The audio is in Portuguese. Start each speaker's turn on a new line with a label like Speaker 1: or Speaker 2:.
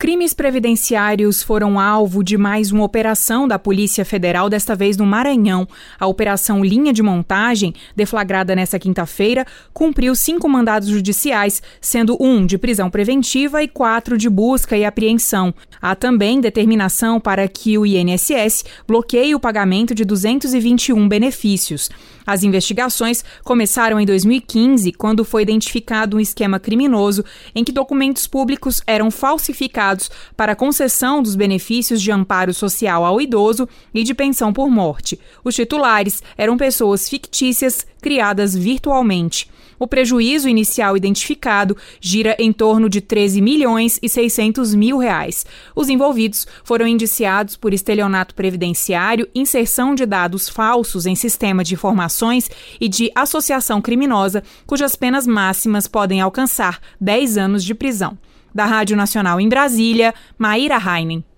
Speaker 1: Crimes previdenciários foram alvo de mais uma operação da Polícia Federal, desta vez no Maranhão. A Operação Linha de Montagem, deflagrada nesta quinta-feira, cumpriu 5 mandados judiciais, sendo 1 de prisão preventiva e 4 de busca e apreensão. Há também determinação para que o INSS bloqueie o pagamento de 221 benefícios. As investigações começaram em 2015, quando foi identificado um esquema criminoso em que documentos públicos eram falsificados para concessão dos benefícios de amparo social ao idoso e de pensão por morte. Os titulares eram pessoas fictícias criadas virtualmente. O prejuízo inicial identificado gira em torno de 13 milhões e 600 mil reais. Os envolvidos foram indiciados por estelionato previdenciário, inserção de dados falsos em sistema de informações e de associação criminosa, cujas penas máximas podem alcançar 10 anos de prisão. Da Rádio Nacional em Brasília, Maíra Heinen.